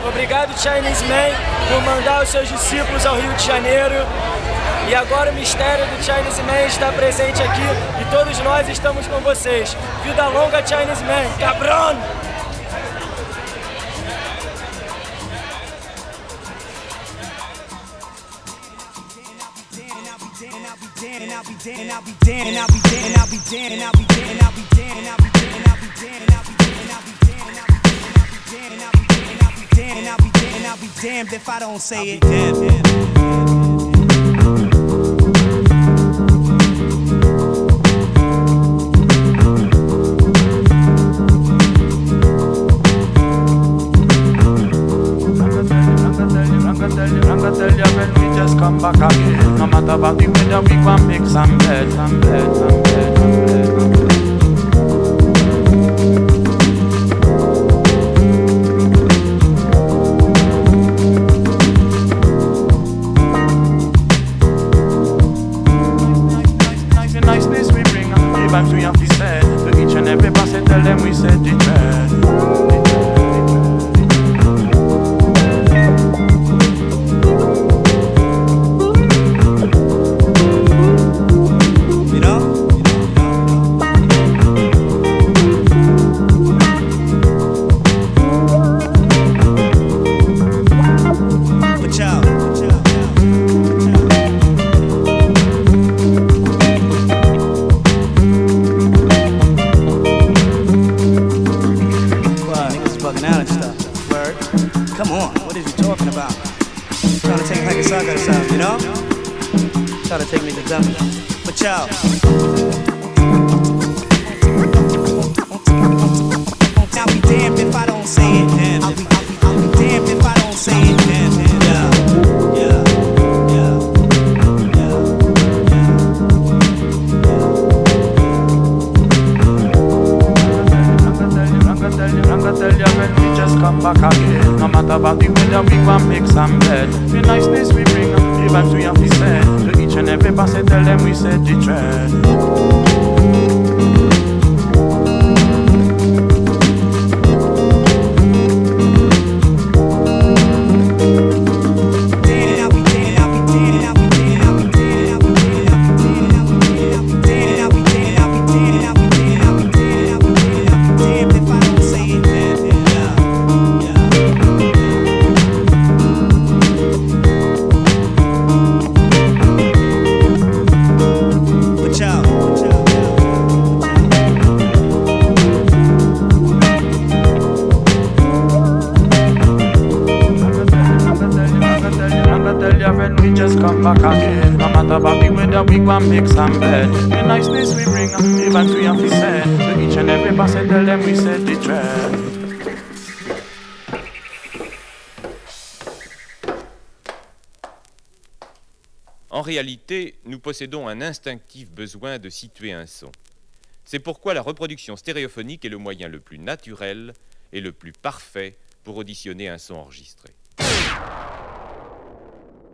Obrigado, Chinese Man, por mandar os seus discípulos ao Rio de Janeiro. E agora o mistério do Chinese Man está presente aqui e todos nós estamos com vocês. Vida longa, Chinese Man. Cabrón! I'll be damned if I don't say it. When we just come back again, no matter what the weather, we gon' make some bed, some bed, some bed, some bed. Niceness we bring, the vibes we have to say. To each and every person, tell them we said the dread. Come on, what is you talking about? Trying to take like a sucker or something, you know? Try to take me to dummy. But y'all, I'll be damned if I don't say it. I'll be damned if I don't say it. Come back again, no matter about the weather, we gon' make some bed. The niceness we bring, the vibes we have to say. To each and every person, tell them we said the dread. Come back again, no matter about the weather, we gon' make some bed. The niceness we bring, the vibes we have to say. To each and every person, tell them we said the dread. En réalité, nous possédons un instinctif besoin de situer un son. C'est pourquoi la reproduction stéréophonique est le moyen le plus naturel et le plus parfait pour auditionner un son enregistré.